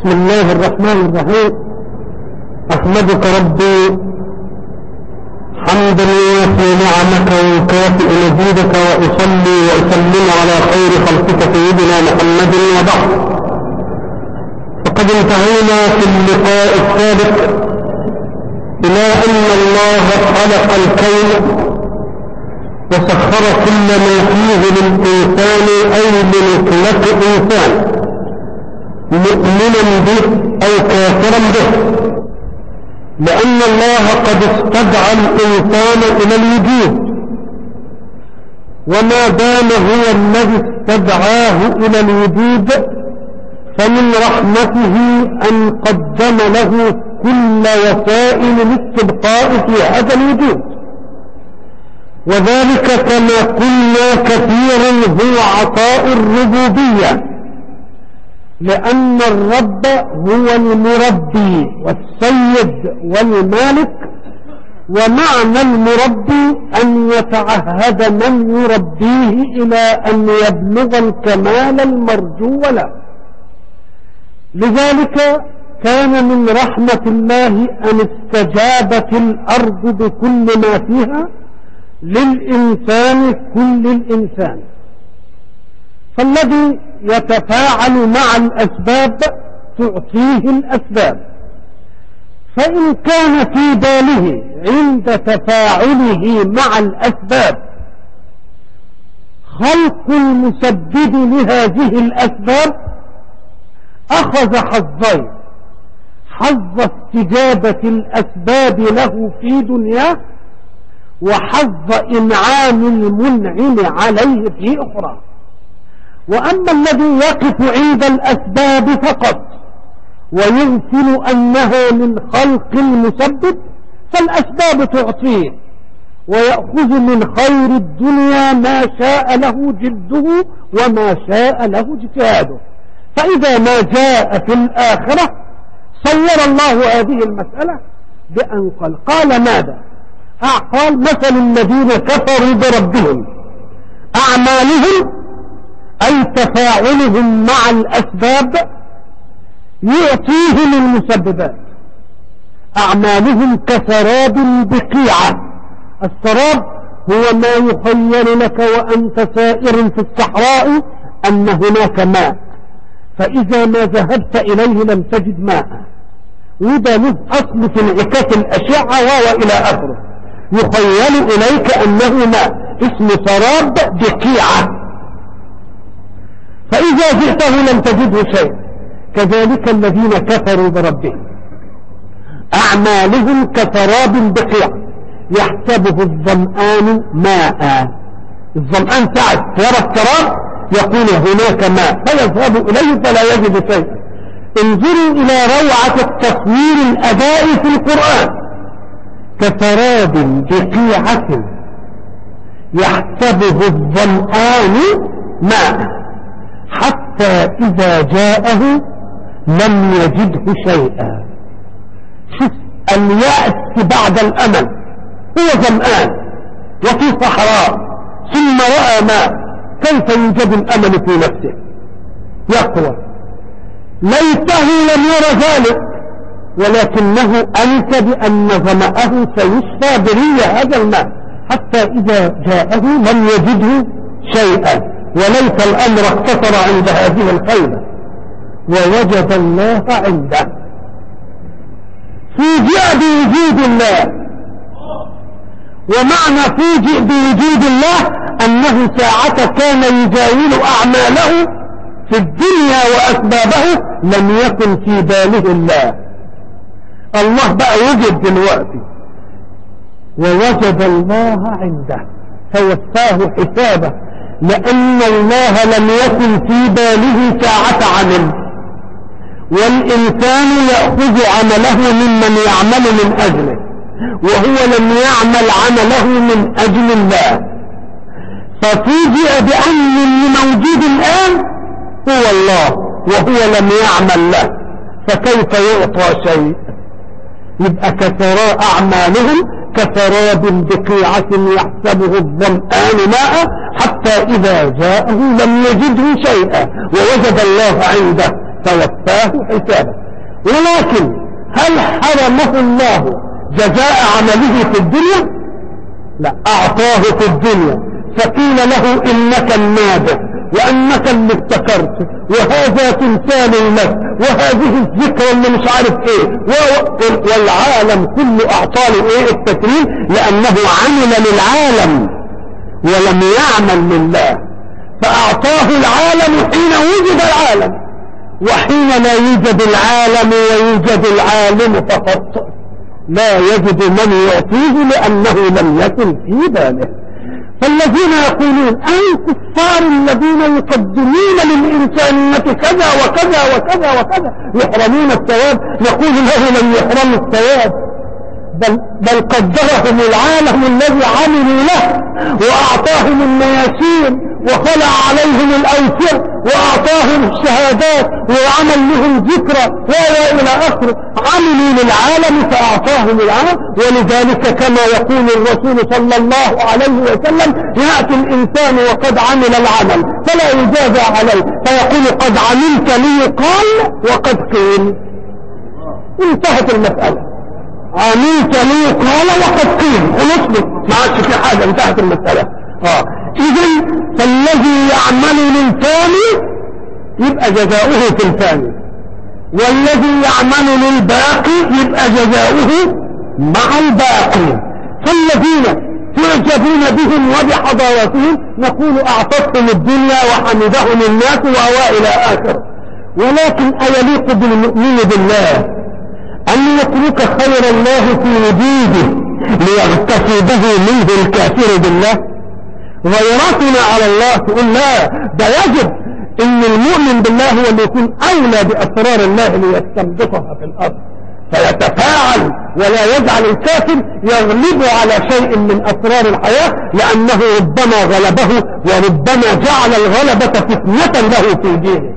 بسم الله الرحمن الرحيم. أحمدك ربي حمدا يوافي نعمك ويكافئ مزيدك، وأصلي وأسلم على خير خلقك سيدنا محمد وبعد. فقد انتهينا في اللقاء السابق إلى أن الله خلق الكون وسخر كل ما فيه للإنسان أي لمطلق إنسان، مؤمنا به أو كافرا به، لأن الله قد استدعى الإنسان إلى الوجود، وما دام هو الذي استدعاه إلى الوجود فمن رحمته أن قدم له كل وسائل الاستبقاء في هذا الوجود، وذلك كما قلنا كثيرا هو عطاء الربوبية، لأن الرب هو المربي والسيد والمالك، ومعنى المربي أن يتعهد من يربيه إلى أن يبلغ الكمال المرجو له. لذلك كان من رحمة الله أن استجابت الأرض بكل ما فيها للإنسان كل الإنسان، فالذي يتفاعل مع الأسباب تعطيه الأسباب، فإن كان في باله عند تفاعله مع الأسباب خلق المسبب لهذه الأسباب أخذ حظين: حظ استجابة الأسباب له في دنياه، وحظ إنعام المنعم عليه في أخرى. وأما الذي يقف عند الأسباب فقط ويغفل أنها من خلق المسبب، فالأسباب تعطيه ويأخذ من خير الدنيا ما شاء له جده وما شاء له اجتهاده. فإذا ما جاء في الآخرة صور الله هذه المسألة بأن قال ماذا؟ قال: مثل الذين كفروا بربهم أعمالهم، أي تفاعلهم مع الأسباب يعطيهم المسببات. أعمالهم كسراب بقيعة. السراب هو ما يخيل لك وأنت سائر في الصحراء أن هناك ماء، فإذا ما ذهبت إليه لم تجد ماء، وده له أصل في انعكاس الأشعة وإلى آخره، يخيل إليك أنه ماء، اسم سراب بقيعة، فإذا جئته لم تجده شيء. كذلك الذين كفروا بربهم أعمالهم كسراب بقيعة يحسبه الظمآن ماء. الظمآن سعد يرى السراب يقول هناك ماء، فيذهب إليه فلا يجد شيئا. انظروا إلى روعة التصوير الأدائي في القرآن: كسراب بقيعة يحسبه الظمآن ماء حتى إذا جاءه لم يجده شيئا. شوف اليأس بعد الأمل، هو ظمآن وفي صحراء ثم رأى ماء، كيف يوجد الأمل في نفسه؟ يقوى. ليته لم يرى ذلك، ولكنه أنت بأن ظمأه سيصفى بري هذا الماء حتى إذا جاءه لم يجده شيئا. وليس الأمر اقتصر عند هذه الخيبة، ووجد الله عنده. فوجئ بوجود الله، ومعنى فوجئ بوجود الله أنه ساعة كان يجاول أعماله في الدنيا وأسبابه لم يكن في باله الله. الله بقى وجد دلوقتي، ووجد الله عنده فوفاه حسابه، لأن الله لم يكن في باله ساعة عمل. والإنسان يأخذ عمله ممن يعمل من أجله، وهو لم يعمل عمله من أجل الله، ففوجئ بأن الموجود الآن هو الله وهو لم يعمل له، فكيف يعطى شيء؟ يبقى كسراء أعمالهم كسراب بقيعة يحسبه الظمآن ماء حتى إذا جاءه لم يجده شيئا ووجد الله عنده. فوفاه حسابه. ولكن هل حرمه الله جزاء عمله في الدنيا؟ لا، أعطاه في الدنيا، فقيل له إنك النابع وأنك اللي ابتكرت وهذا تمثال لك وهذه الذكرى اللي مش عارف ايه، والعالم كله أعطاه ايه التكريم، لأنه عمل للعالم ولم يعمل لله، فأعطاه العالم حين وجد العالم، وحين لا يوجد العالم ويوجد العالم فقط لا يجد من يعطيه لأنه لم يكن في باله. فالذين يقولون الكفار الذين يقدمون للإنسانية كذا وكذا وكذا وكذا يحرمون الثواب، نقول له لن يحرموا الثواب، بل قدرهم العالم الذي عملوا له وأعطاهم النياسين وخلع عليهم الأوسر وأعطاهم الشهادات وعمل لهم ذكرى وإلى آخره، عملوا للعالم فأعطاهم العالم. ولذلك كما يقول الرسول صلى الله عليه وسلم يأتي الإنسان وقد عمل العمل فلا يجازى عليه، فيقول قد عملت لي قال وقد قيل، انتهت المسألة. عملت لي قال وقد قيل، خلصنا ما عادش في حاجة، انتهت المسألة. إذن فالذي يعمل للفاني يبقى جزاؤه في الفاني، والذي يعمل للباقي يبقى جزاؤه مع الباقي. فالذين تعجبون بهم وبحضارتهم نقول أعطتهم الدنيا وحمدهم الناس وإلى آخر. ولكن أيليق بالمؤمن بالله أن يترك خير الله في وجوده ليغتفي به منه الكافر بالله؟ غيرتنا على الله تقول لا، ده يجب ان المؤمن بالله هو اللي يكون اولى باسرار الله ليستنبطها في الارض فيتفاعل، ولا يجعل الكافر يغلب على شيء من اسرار الحياة، لانه ربما غلبه وربما جعل الغلبة فتنة له في دينه.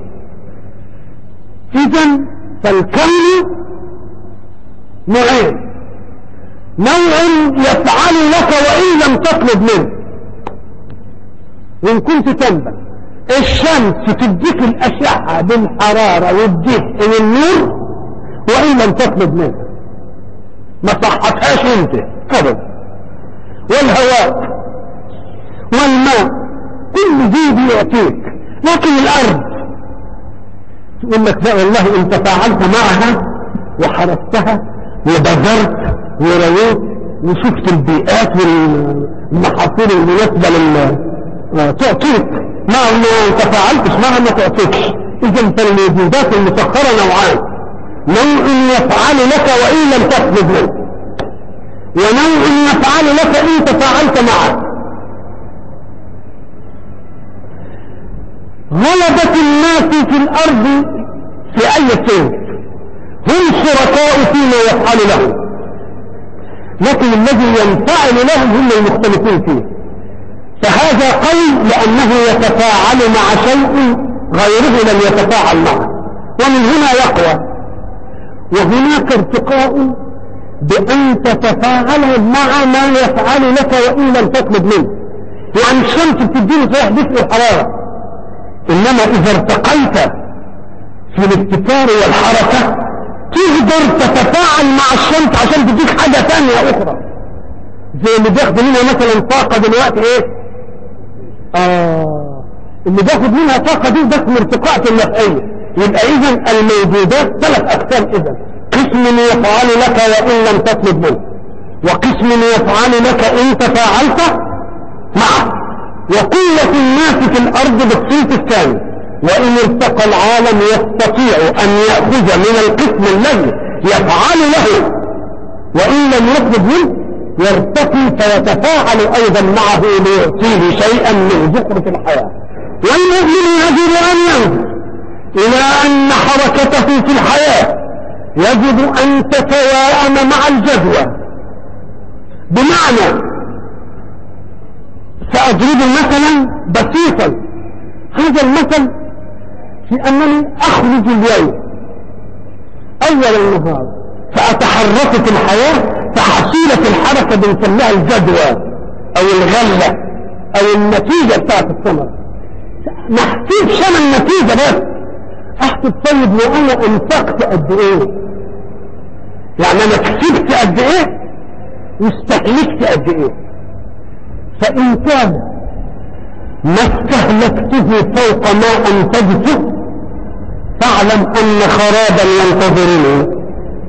اذن فالكون نوعين، نوع يفعل لك وان لم تطلب منه، وإن كنت تنبه الشمس تديك الأشعة بالحرارة والدفء والنور وإن لم تطلب منه، ما صحتهاش انت أبدا. والهواء والماء كل دي بيعطيك، لكن الأرض تقول لك لا والله انت فعلت معها وحرستها وبذرت ورويت وشفت البيئات والمحاصيل المناسبة تعطيك، ما تفاعلتش معها ما تعطيكش. اذا فالموجودات المسخرة نوعان، نوع يفعل لك وإن لم تطلب منه، ونوع يفعل لك إن تفاعلت معه. غلبة الناس في الأرض في أي شيء هم شركاء فيما يفعل لهم، لكن الذي ينفعل لهم هم المختلفين فيه. فهذا قول لأنه يتفاعل مع شيء غيره لم يتفاعل معه، ومن هنا يقوى. وهناك ارتقاء بأن تتفاعل مع ما يفعل لك وإن لم تطلب منه. يعني الشمس بتديني صحيح دفء الحرارة، إنما إذا ارتقيت في الابتكار والحركة تقدر تتفاعل مع الشمس عشان تديك حاجة ثانية أخرى، زي اللي بياخد منها مثلا طاقة دلوقتي ايه اللي بياخد منها طاقة دي بس من ارتقاء النفعية. يبقى اذا الموجودات ثلاث اقسام، اذا قسم يفعل لك وان لم تطلب منه، وقسم يفعل لك ان تفاعلت معه، وقلة الناس في الارض بالصنف الثاني. وان ارتقى العالم يستطيع ان يأخذ من القسم الذي يفعل له وان لم يطلب منه يرتقي فيتفاعل ايضا معه ليعطيه شيئا من زخرف الحياة. والمؤمن يجب ان ينظر الى ان حركته في الحياة يجب ان تتواءم مع الجدوى. بمعنى سأضرب مثلا بسيطا، هذا المثل في انني اخرج اليوم اول النهار فاتحرك في الحياة، فحصيلة الحركة بنسميها الجدوى او الغلة او النتيجة بتاعت الثمر. نحسب شان النتيجة بس، احسب طيب وانا انفقت قد ايه، يعني انا كسبت قد ايه واستهلكت قد ايه. فان كان ما استهلكته فوق ما انتجته فاعلم ان خرابا ينتظرني،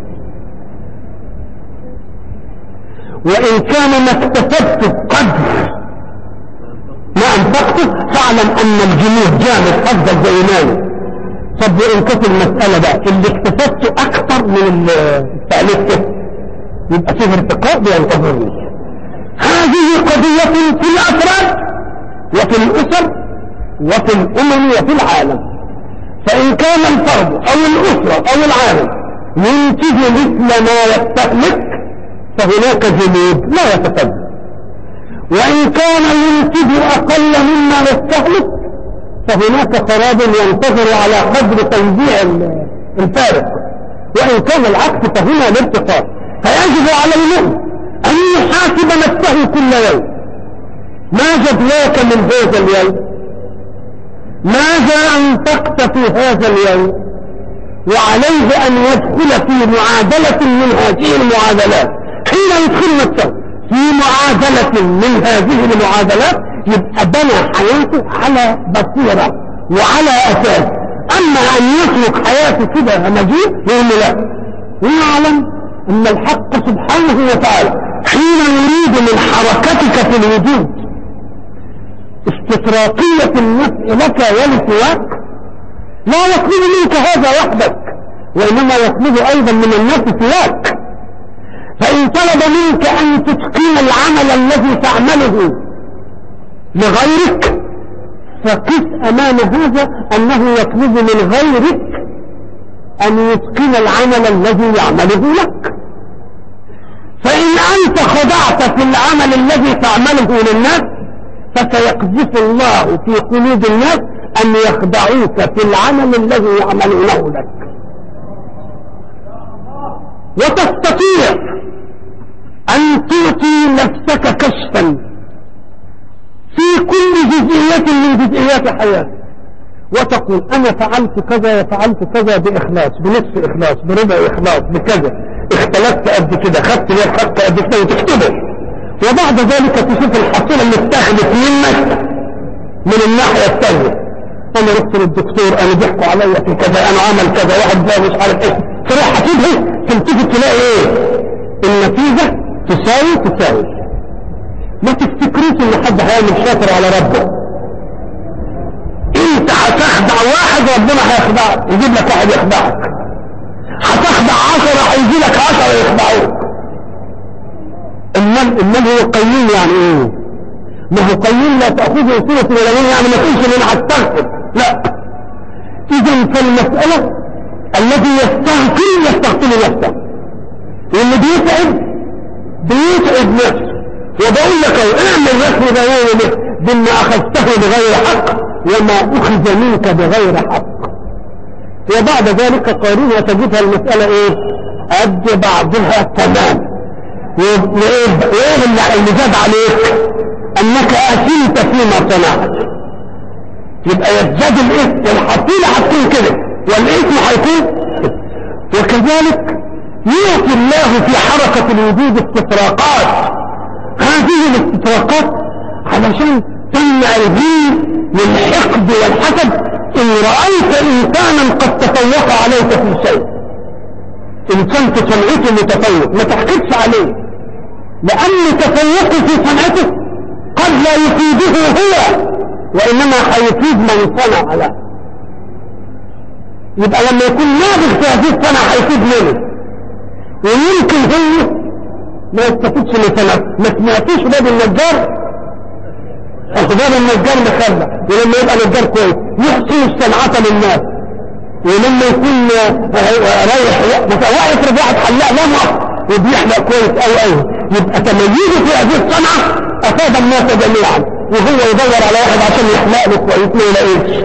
وان كان ما اكتسبته قدر ما انفقته فاعلم ان الجنود جامد افضل زي مالي. طب وان كانت المسألة بقى اللي اكتسبته اكثر من اللي استهلكته يبقى فيه ارتقاء بينتظرني. هذه قضية في الافراد وفي الاسر وفي الامم وفي العالم. فان كان الفرد او الاسرة او العالم ينتج مثل ما يستهلك فهناك جنود لا يتقدم، وإن كان ينتج أقل مما يستهلك فهناك خراب ينتظر على قدر توزيع الفارق، وإن كان العكس فهنا الارتقاء. فيجب على المؤمن أن يحاسب نفسه كل يوم، ما جدواك من هذا اليوم، ماذا أنفقت في هذا اليوم، وعليه أن يدخل في معادلة من هذه المعادلات. حين يدخل نفسه في معادلة من هذه المعادلات يبقى بنى حياته على بصيرة وعلى أساس. أما أن يسلك حياته كده مجيء يقول لا، ويعلم أن الحق سبحانه وتعالى حين يريد من حركتك في الوجود استطراقية النفع لك ولسواك لا يطلب منك هذا وحدك، وإنما يطلب أيضا من الناس سواك. فإن طلب منك أن تتقن العمل الذي تعمله لغيرك فقس أمام هذا أنه يطلب من غيرك أن يتقن العمل الذي يعمله لك. فإن أنت خضعت في العمل الذي تعمله للناس فسيقذف الله في قلوب الناس أن يخدعوك في العمل الذي يعملونه لك. وتستطيع أن تعطي نفسك كشفا في كل جزئية من جزئيات حياتك وتقول أنا فعلت كذا وفعلت كذا بإخلاص، بنصف إخلاص، بربع إخلاص، بكذا، اختلفت قد كده، خدت قد كده وتكتبه. وبعد ذلك تشوف الحصيلة اللي اتاخدت منك من الناحية الثانية. أنا رحت للدكتور، أنا ضحكوا عليا في كذا، أنا عمل كذا، واحد ده مش عارف إيه، تروح حسيبها تلتفت تلاقي إيه؟ النتيجة تساوي. ما تفتكروش ان حد هيعمل شاطر على ربه. انت هتخدع واحد ربنا هيخدعك، يجيب لك واحد يخدعك. هتخدع 10 هيجي لك 10 يخدعوك. امال هو قيوم يعني ايه؟ ما هو قيوم لا تأخذه سنة ولا نوم، يعني ما تقولش ان انا هستغفر، لا. اذا فالمسألة الذي يستغفر نفسه، واللي بيتعب نفسه. وبقول لك اعمل رسم بيانه بما اخذته بغير حق وما اخذ منك بغير حق. وبعد ذلك قارون وتجدها المسألة ايه؟ قد بعضها تمام. وايه اللي زاد عليك؟ انك اثمت فيما صنعت. يبقى يزداد الاثم، الحصيلة هتكون كده والاثم هيكون. وكذلك يعطي الله في حركة الوجود استطراقات. هذه الاستطراقات علشان تمنع الغير والحقد والحسد. ان رأيت انسانا قد تفوق عليك في شيء، انسان في صنعته متفوق، ما تحقدش عليه، لان تفوقه في صنعته قد لا يفيده هو وانما هيفيد من صنع له. يبقى لما يكون نابغ في هذه الصنعة هيفيد منه، ويمكن هو ما يستفيدش من صنعته. ما سمعتوش باب النجار؟ اخبار النجار مخلع، ولما يبقى نجار كويس يحسن الصنعة للناس. ولما يكون رايح مثلا واقف واحد حلاق لمع وبيحلق كويس أو يبقى تميزه في هذه الصنعة افاد الناس جميعا، وهو يدور على واحد عشان يحلق له كويس ما يلاقيش،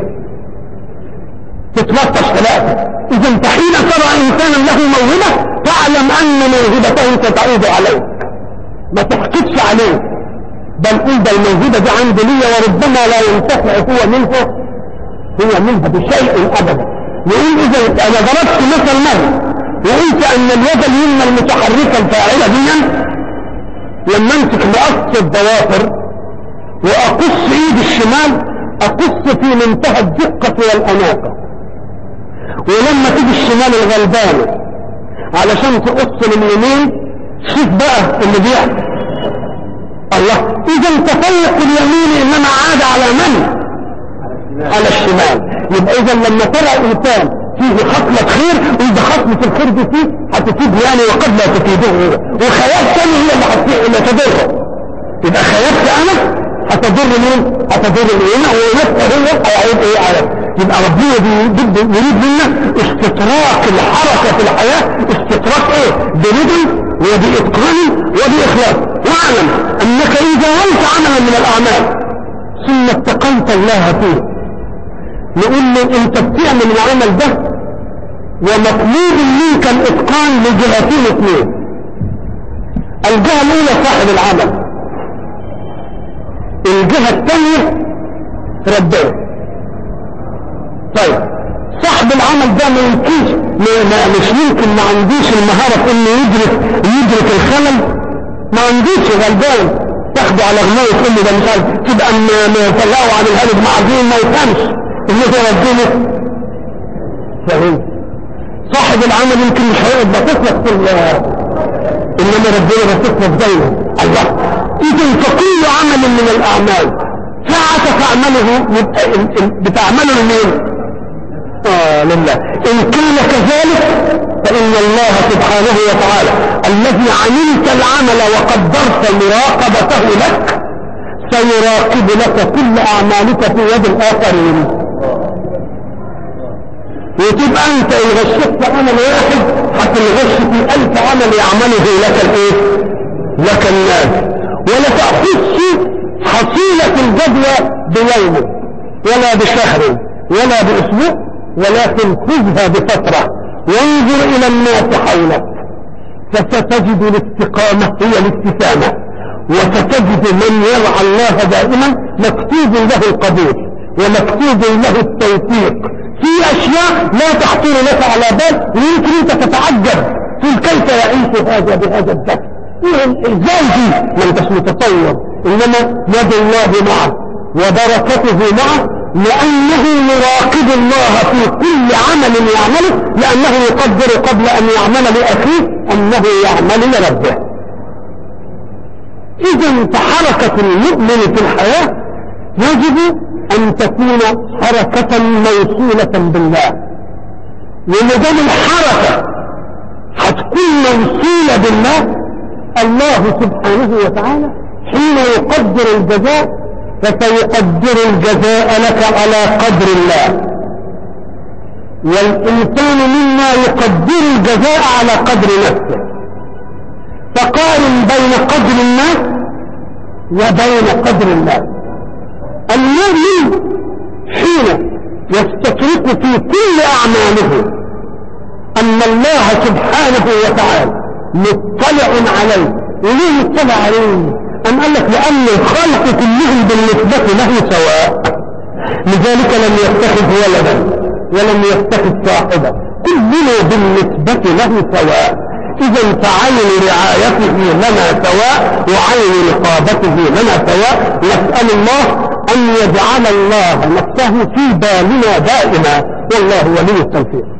تتلطش حلاقه. اذا انت حين ترى انسانا له موهبة فاعلم ان موهبته ستعود عليك، ما تحكتش عليه، بل قل ده الموهبة دي عندي لي وربما لا ينتفع هو منها بشيء ابدا. يقول إذا أنا ضربت مثل مرة وقلت أن اليد اليمنى المتحركة الفاعلة دي لما أمسك بقص الضوافر وأقص إيد الشمال أقص في منتهى الدقة والأناقة، ولما تيجي الشمال الغلبانة علشان تقص اليمين شوف بقى اللي بيحصل. الله، إذا تفوق اليمين إنما عاد على من؟ على الشمال. يبقى إذا لما ترى الإنسان فيه خصلة خير وإذا خصلة الخير دي فيه هتفيد يعني وقد لا تفيده، وخيال ثاني هي اللي هتضره. يبقى خيالك أنا هتضر مين؟ هتضر اليمين ونفسه هو هيعيد إيه على. يبقى ربنا يريد منا استطراق الحركة في الحياة، استطراق إيه؟ برضا وبإتقان وبإخلاص. واعلم أنك إذا عملت عملا من الأعمال ثم اتقنت الله فيه، نقول له أنت بتعمل العمل ده ومطلوب منك الإتقان لجهتين اثنين. الجهة الأولى صاحب العمل، الجهة الثانية ربنا. طيب صاحب العمل ده ما يمكنش، مش يمكن، ما عنديش المهارة انه يدرك الخلل، ما عنديش، غلبان تاخده على غناء وتقول له ده مش عارف تبقى مطلعه عن الهدف معزين ما يفهمش اللي ده ربنا. فاهم؟ صاحب العمل يمكن مش هيقعد بتصلك في انما ربنا بتصلك دايما. الله، اذا فكل عمل من الاعمال ساعة تعمله بتعمله لمين؟ لله. إن كان كذلك فإن الله سبحانه وتعالى الذي عملت العمل وقدرت مراقبته لك سيراقب لك كل أعمالك في يد الآخرين، وتبقى أنت إن غشت عمل واحد هتنغش في 1000 عمل يعمله لك الإيه؟ لك الناس، ولا تأخذش حصيلة الجدوى بيوم ولا بشهر ولا بأسبوع، ولكن خذها بفترة وانظر إلى الناس حولك فستجد الاستقامة هي الابتسامة، وستجد من يرعى الله دائما مكتوب له القبول ومكتوب له التوفيق في أشياء لا تخطر لك على بال، ويمكن أنت تتعجب تقول كيف يعيش هذا بهذا الدفع، ازاي دي ما انتش متصور. إنما يد الله معه وبركته معه، لأنه يراقب الله في كل عمل يعمله، لأنه يقدر قبل أن يعمل لأخيه أنه يعمل لربه. إذن فحركة المؤمن في الحياة يجب أن تكون حركة موصولة بالله، ومدام الحركة هتكون موصولة بالله، الله سبحانه وتعالى حين يقدر الجزاء فسيقدر الجزاء لك على قدر الله، والإنسان منا يقدر الجزاء على قدر نفسه. فقارن بين قدر الناس وبين قدر الله. المؤمن حين يستطرق في كل أعماله أن الله سبحانه وتعالى مطلع عليه. وليه مطلع عليه؟ أم قال لك لأن الخلق كلهم بالنسبة له سواء، لذلك لم يتخذ ولدا ولم يتخذ صاحبا، كلنا بالنسبة له سواء. إذا فعين رعايته لنا سواء وعين رقابته لنا سواء. نسأل الله أن يجعل الله نفسه في بالنا دائما، والله ولي التوفيق.